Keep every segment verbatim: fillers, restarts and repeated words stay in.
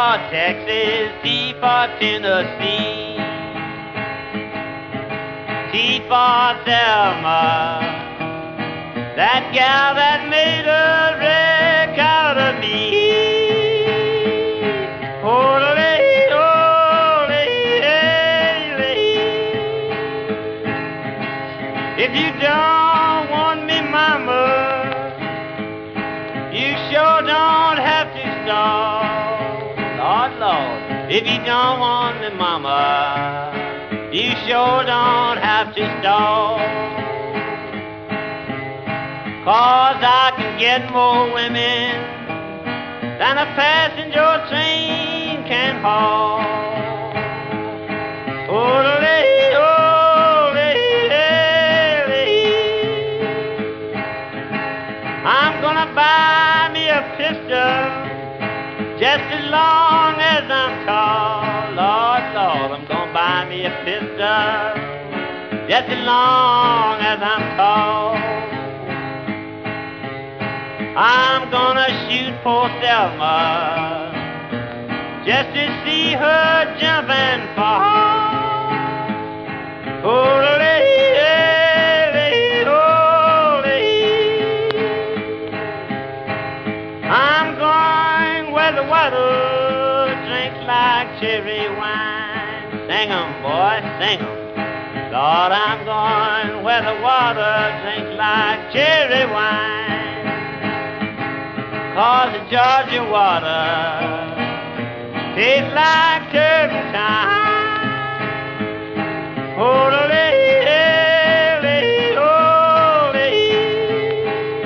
for Texas, T for Tennessee, T for Thelma, that gal that made a wreck out of me. Oh, lady, oh, lady, if you don't want me, mama, you sure don't have to stall. Lord, Lord, if you don't want me, mama, you sure don't have to stall. 'Cause I can get more women than a passenger train can haul. Oh, lady, oh, lady, I'm gonna buy me a pistol just as long as I'm tall. Lord, Lord, I'm gonna buy me a pistol just as long as I'm tall. I'm gonna shoot poor Thelma just to see her jump and fall. Oh, lady, lady, oh, lady, I'm going where the water drinks like cherry wine. Sing 'em, boy, sing 'em. Lord, I'm going where the water drinks like cherry wine. 'Cause the Georgia water tastes like turpentine. Oh, lady, lady, oh, lady,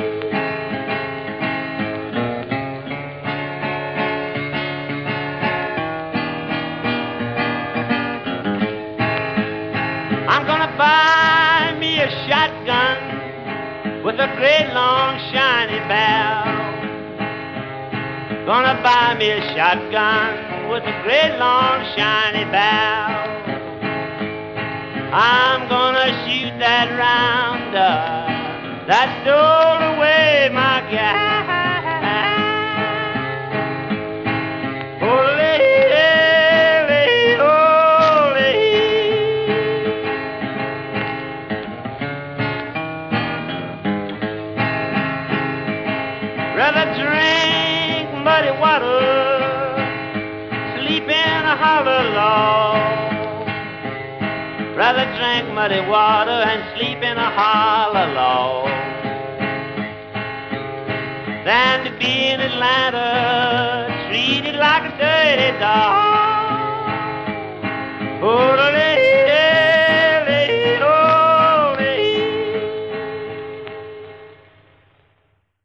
I'm gonna buy me a shotgun with a great long shiny barrel. Gonna buy me a shotgun with a great long shiny barrel. I'm gonna shoot that rounder that stole away my gal. Oh, lady, lady, oh, lady, rather drink muddy water, sleep in a hollow log. Rather drink muddy water and sleep in a hollow log than to be in Atlanta treated like a dirty dog. Oh,